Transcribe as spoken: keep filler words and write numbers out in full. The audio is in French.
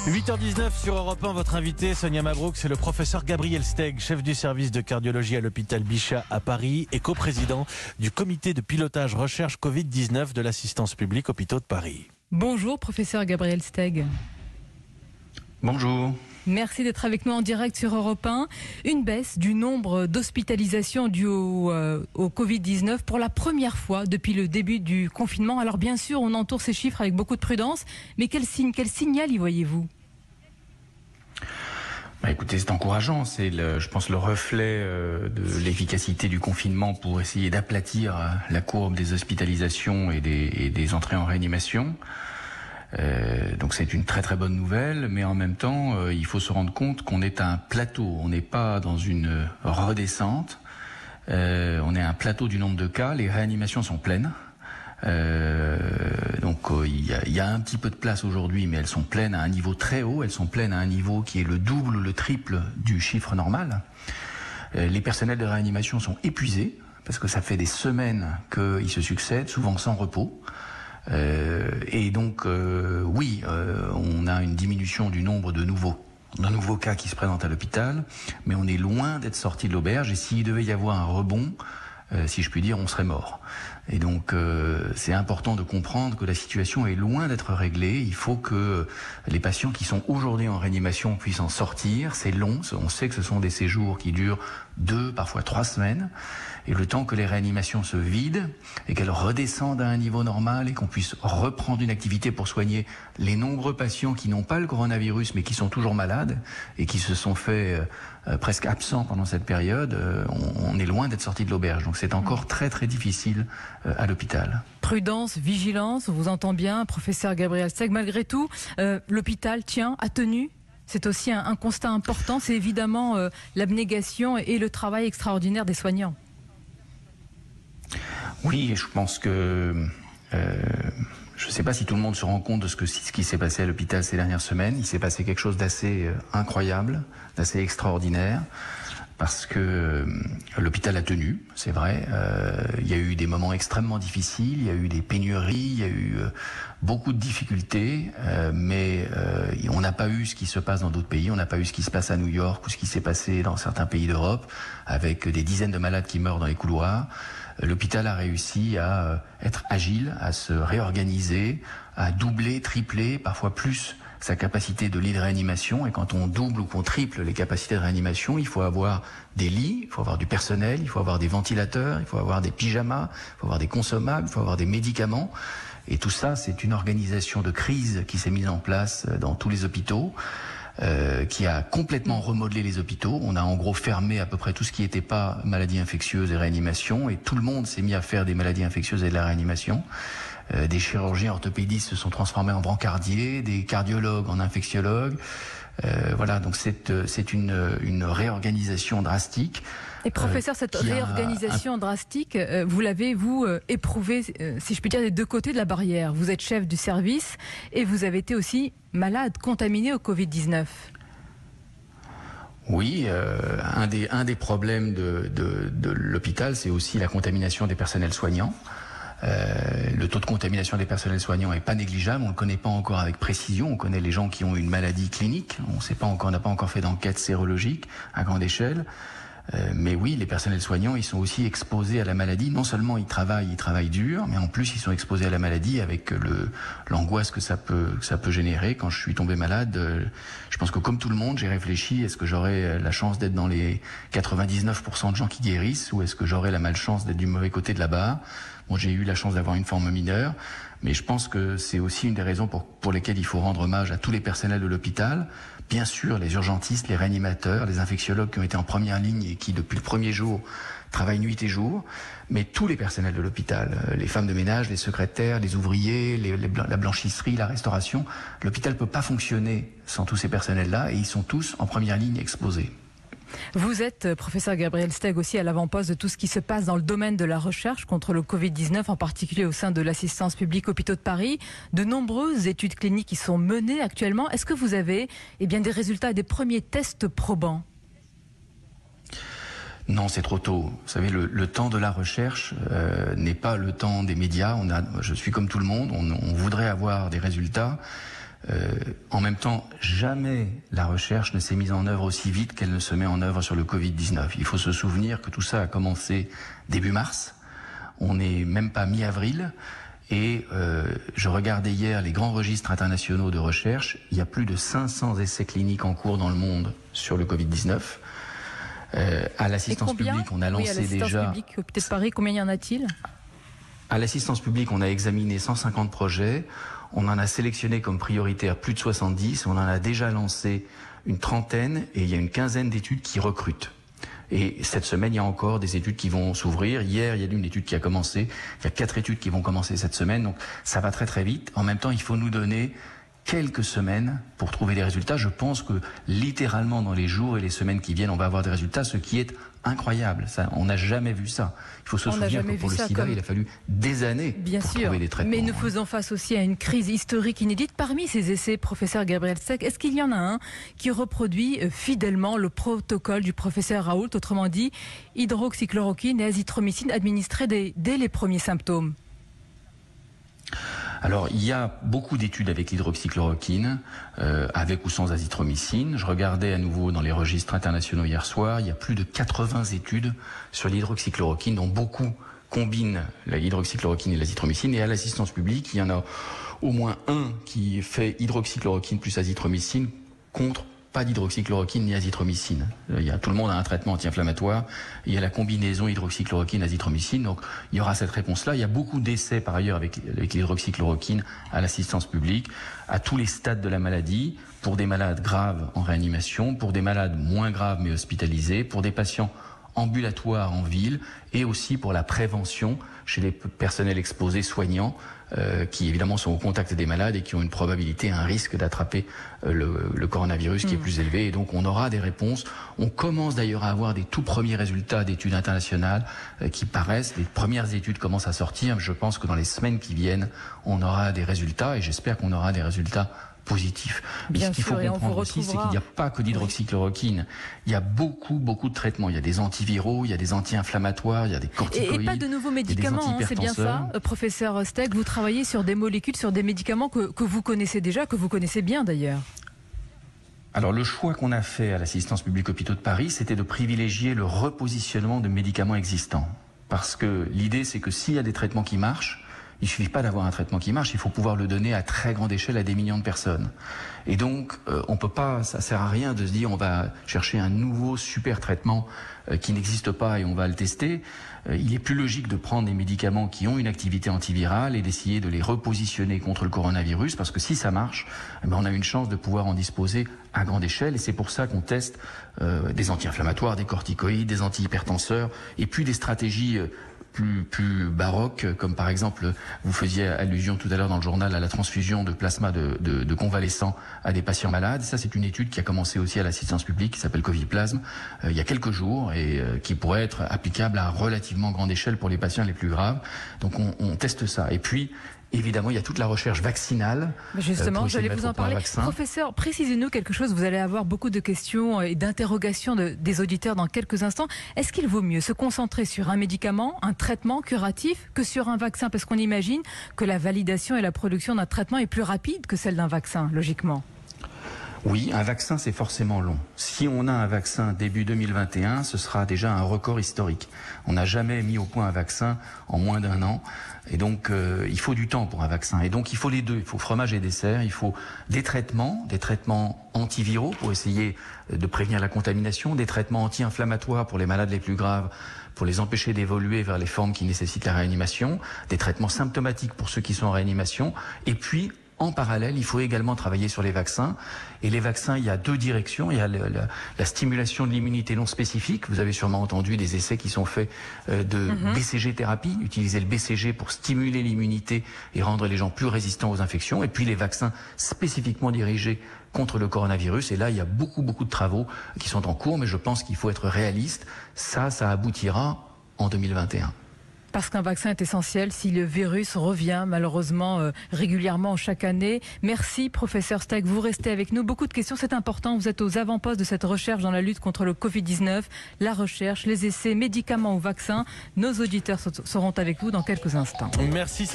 huit heures dix-neuf sur Europe un, votre invité Sonia Mabrouk, c'est le professeur Gabriel Steg, chef du service de cardiologie à l'hôpital Bichat à Paris et coprésident du comité de pilotage recherche covid dix-neuf de l'assistance publique hôpitaux de Paris. Bonjour professeur Gabriel Steg. Bonjour. Merci d'être avec nous en direct sur Europe un. Une baisse du nombre d'hospitalisations dues au, euh, au covid dix-neuf pour la première fois depuis le début du confinement. Alors bien sûr, on entoure ces chiffres avec beaucoup de prudence, mais quel signe, quel signal y voyez-vous ? Bah écoutez, c'est encourageant. C'est, le, je pense, le reflet euh, de l'efficacité du confinement pour essayer d'aplatir euh, la courbe des hospitalisations et des, et des entrées en réanimation. Euh, donc c'est une très très bonne nouvelle, mais en même temps, euh, il faut se rendre compte qu'on est à un plateau. On n'est pas dans une redescente. Euh, on est à un plateau du nombre de cas. Les réanimations sont pleines. Euh, donc euh, il y a, y a un petit peu de place aujourd'hui, mais elles sont pleines à un niveau très haut. Elles sont pleines à un niveau qui est le double ou le triple du chiffre normal. Euh, les personnels de réanimation sont épuisés parce que ça fait des semaines qu'ils se succèdent, souvent sans repos. Euh, et donc euh, oui, euh, on a une diminution du nombre de nouveaux, de nouveaux cas qui se présentent à l'hôpital, mais on est loin d'être sorti de l'auberge. Et s'il devait y avoir un rebond, euh, si je puis dire, on serait mort. Et donc euh, c'est important de comprendre que la situation est loin d'être réglée. Il faut que les patients qui sont aujourd'hui en réanimation puissent en sortir. C'est long, on sait que ce sont des séjours qui durent deux, parfois trois semaines. Et le temps que les réanimations se vident et qu'elles redescendent à un niveau normal et qu'on puisse reprendre une activité pour soigner les nombreux patients qui n'ont pas le coronavirus mais qui sont toujours malades et qui se sont fait euh, presque absents pendant cette période, euh, on, on est loin d'être sorti de l'auberge. Donc c'est encore très très difficile euh, à l'hôpital. Prudence, vigilance, on vous entend bien, professeur Gabriel Steg. Malgré tout, euh, l'hôpital tient, a tenu. C'est aussi un, un constat important, c'est évidemment euh, l'abnégation et le travail extraordinaire des soignants. Oui, je pense que euh, je ne sais pas si tout le monde se rend compte de ce, que, ce qui s'est passé à l'hôpital ces dernières semaines. Il s'est passé quelque chose d'assez euh, incroyable, d'assez extraordinaire, parce que euh, l'hôpital a tenu, c'est vrai. Euh, il y a eu des moments extrêmement difficiles, il y a eu des pénuries, il y a eu euh, beaucoup de difficultés, euh, mais euh, on n'a pas eu ce qui se passe dans d'autres pays. On n'a pas eu ce qui se passe à New York ou ce qui s'est passé dans certains pays d'Europe, avec des dizaines de malades qui meurent dans les couloirs. L'hôpital a réussi à être agile, à se réorganiser, à doubler, tripler, parfois plus sa capacité de lit de réanimation. Et quand on double ou qu'on triple les capacités de réanimation, il faut avoir des lits, il faut avoir du personnel, il faut avoir des ventilateurs, il faut avoir des pyjamas, il faut avoir des consommables, il faut avoir des médicaments. Et tout ça, c'est une organisation de crise qui s'est mise en place dans tous les hôpitaux. Euh, qui a complètement remodelé les hôpitaux. On a en gros fermé à peu près tout ce qui n'était pas maladies infectieuses et réanimation, et tout le monde s'est mis à faire des maladies infectieuses et de la réanimation. Euh, des chirurgiens orthopédistes se sont transformés en brancardiers, des cardiologues en infectiologues. Euh, voilà, donc c'est, c'est une, une réorganisation drastique. Et professeur, cette euh, réorganisation a... drastique, euh, vous l'avez, vous, euh, éprouvé, euh, si je puis dire, des deux côtés de la barrière. Vous êtes chef du service et vous avez été aussi malade, contaminé au covid dix-neuf. Oui, euh, un, des, un des problèmes de, de, de l'hôpital, c'est aussi la contamination des personnels soignants. Euh, le taux de contamination des personnels soignants est pas négligeable. On le connaît pas encore avec précision. On connaît les gens qui ont une maladie clinique. On sait pas encore, on n'a pas encore fait d'enquête sérologique à grande échelle. Euh, mais oui, les personnels soignants, ils sont aussi exposés à la maladie. Non seulement ils travaillent, ils travaillent dur, mais en plus ils sont exposés à la maladie avec le l'angoisse que ça peut que ça peut générer. Quand je suis tombé malade, euh, je pense que comme tout le monde, j'ai réfléchi: est-ce que j'aurais la chance d'être dans les quatre-vingt-dix-neuf pour cent de gens qui guérissent, ou est-ce que j'aurais la malchance d'être du mauvais côté de la barre? Bon, j'ai eu la chance d'avoir une forme mineure, mais je pense que c'est aussi une des raisons pour, pour lesquelles il faut rendre hommage à tous les personnels de l'hôpital. Bien sûr, les urgentistes, les réanimateurs, les infectiologues qui ont été en première ligne et qui, depuis le premier jour, travaillent nuit et jour, mais tous les personnels de l'hôpital, les femmes de ménage, les secrétaires, les ouvriers, les, les, la blanchisserie, la restauration. L'hôpital ne peut pas fonctionner sans tous ces personnels-là, et ils sont tous en première ligne exposés. Vous êtes, professeur Gabriel Steg, aussi à l'avant-poste de tout ce qui se passe dans le domaine de la recherche contre le covid dix-neuf, en particulier au sein de l'assistance publique hôpitaux de Paris. De nombreuses études cliniques qui sont menées actuellement. Est-ce que vous avez eh bien, des résultats et des premiers tests probants ? Non, c'est trop tôt. Vous savez, le, le temps de la recherche euh, n'est pas le temps des médias. On a, je suis comme tout le monde, on, on voudrait avoir des résultats. Euh, en même temps, jamais la recherche ne s'est mise en œuvre aussi vite qu'elle ne se met en œuvre sur le Covid dix-neuf. Il faut se souvenir que tout ça a commencé début mars. On n'est même pas mi-avril. Et euh, je regardais hier les grands registres internationaux de recherche. Il y a plus de cinq cents essais cliniques en cours dans le monde sur le Covid dix-neuf. Euh, à l'assistance publique, on a lancé oui, à l'assistance déjà... publique, peut-être Paris, combien y en a-t-il? À l'assistance publique, on a examiné cent cinquante projets. On en a sélectionné comme prioritaire plus de soixante-dix. On en a déjà lancé une trentaine et il y a une quinzaine d'études qui recrutent. Et cette semaine, il y a encore des études qui vont s'ouvrir. Hier, il y a une étude qui a commencé. Il y a quatre études qui vont commencer cette semaine. Donc, ça va très très vite. En même temps, il faut nous donner quelques semaines pour trouver des résultats. Je pense que littéralement, dans les jours et les semaines qui viennent, on va avoir des résultats, ce qui est incroyable. Ça, on n'a jamais vu ça. Il faut se on souvenir que pour le sida, comme... il a fallu des années Bien pour sûr, trouver des traitements. Mais nous faisons face aussi à une crise historique inédite. Parmi ces essais, professeur Gabriel Steg, est-ce qu'il y en a un qui reproduit fidèlement le protocole du professeur Raoult, autrement dit, hydroxychloroquine et azithromycine administrés dès, dès les premiers symptômes? Alors, il y a beaucoup d'études avec l'hydroxychloroquine, euh, avec ou sans azithromycine. Je regardais à nouveau dans les registres internationaux hier soir, il y a plus de quatre-vingts études sur l'hydroxychloroquine, dont beaucoup combinent l'hydroxychloroquine et l'azithromycine. Et à l'assistance publique, il y en a au moins un qui fait hydroxychloroquine plus azithromycine contre pas d'hydroxychloroquine ni azithromycine. Il y a, tout le monde a un traitement anti-inflammatoire. Il y a la combinaison hydroxychloroquine-azithromycine. Donc, il y aura cette réponse-là. Il y a beaucoup d'essais, par ailleurs, avec, avec l'hydroxychloroquine à l'assistance publique, à tous les stades de la maladie, pour des malades graves en réanimation, pour des malades moins graves mais hospitalisés, pour des patients ambulatoires en ville et aussi pour la prévention chez les personnels exposés soignants euh, qui évidemment sont au contact des malades et qui ont une probabilité, un risque d'attraper euh, le, le coronavirus mmh. qui est plus élevé. Et donc on aura des réponses. On commence d'ailleurs à avoir des tout premiers résultats d'études internationales euh, qui paraissent. Les premières études commencent à sortir. Je pense que dans les semaines qui viennent, on aura des résultats et j'espère qu'on aura des résultats positif. Bien ce qu'il faut sûr, comprendre aussi, c'est qu'il n'y a pas que d'hydroxychloroquine. Il y a beaucoup, beaucoup de traitements. Il y a des antiviraux, il y a des anti-inflammatoires, il y a des corticoïdes. Et, et pas de nouveaux médicaments, hein, c'est bien ça, professeur Steg. Vous travaillez sur des molécules, sur des médicaments que, que vous connaissez déjà, que vous connaissez bien d'ailleurs. Alors le choix qu'on a fait à l'assistance publique hôpitaux de Paris, c'était de privilégier le repositionnement de médicaments existants. Parce que l'idée, c'est que s'il y a des traitements qui marchent, il ne suffit pas d'avoir un traitement qui marche, il faut pouvoir le donner à très grande échelle à des millions de personnes. Et donc, euh, on peut pas, ça sert à rien de se dire on va chercher un nouveau super traitement euh, qui n'existe pas et on va le tester. Euh, il est plus logique de prendre des médicaments qui ont une activité antivirale et d'essayer de les repositionner contre le coronavirus, parce que si ça marche, eh ben, on a une chance de pouvoir en disposer à grande échelle. Et c'est pour ça qu'on teste euh, des anti-inflammatoires, des corticoïdes, des antihypertenseurs, et puis des stratégies euh, Plus, plus baroque, comme par exemple, vous faisiez allusion tout à l'heure dans le journal à la transfusion de plasma de, de, de convalescents à des patients malades. Ça, c'est une étude qui a commencé aussi à l'assistance publique, qui s'appelle Coviplasme, euh, il y a quelques jours, et euh, qui pourrait être applicable à relativement grande échelle pour les patients les plus graves. Donc on, on teste ça. Et puis, évidemment, il y a toute la recherche vaccinale. Justement, euh, j'allais vous en parler. Professeur, précisez-nous quelque chose. Vous allez avoir beaucoup de questions et d'interrogations de, des auditeurs dans quelques instants. Est-ce qu'il vaut mieux se concentrer sur un médicament, un traitement curatif, que sur un vaccin? Parce qu'on imagine que la validation et la production d'un traitement est plus rapide que celle d'un vaccin, logiquement. Oui, un vaccin, c'est forcément long. Si on a un vaccin début deux mille vingt et un, ce sera déjà un record historique. On n'a jamais mis au point un vaccin en moins d'un an. Et donc, euh, il faut du temps pour un vaccin. Et donc, il faut les deux. Il faut fromage et dessert. Il faut des traitements, des traitements antiviraux pour essayer de prévenir la contamination, des traitements anti-inflammatoires pour les malades les plus graves, pour les empêcher d'évoluer vers les formes qui nécessitent la réanimation, des traitements symptomatiques pour ceux qui sont en réanimation, et puis, en parallèle, il faut également travailler sur les vaccins. Et les vaccins, il y a deux directions. Il y a le, la, la stimulation de l'immunité non spécifique. Vous avez sûrement entendu des essais qui sont faits euh, de mm-hmm. B C G thérapie. Utiliser le B C G pour stimuler l'immunité et rendre les gens plus résistants aux infections. Et puis les vaccins spécifiquement dirigés contre le coronavirus. Et là, il y a beaucoup, beaucoup de travaux qui sont en cours. Mais je pense qu'il faut être réaliste. Ça, ça aboutira en deux mille vingt et un. Parce qu'un vaccin est essentiel si le virus revient malheureusement euh, régulièrement chaque année. Merci professeur Steg, vous restez avec nous. Beaucoup de questions, c'est important. Vous êtes aux avant-postes de cette recherche dans la lutte contre le Covid dix-neuf. La recherche, les essais, médicaments ou vaccins. Nos auditeurs seront avec vous dans quelques instants. Merci.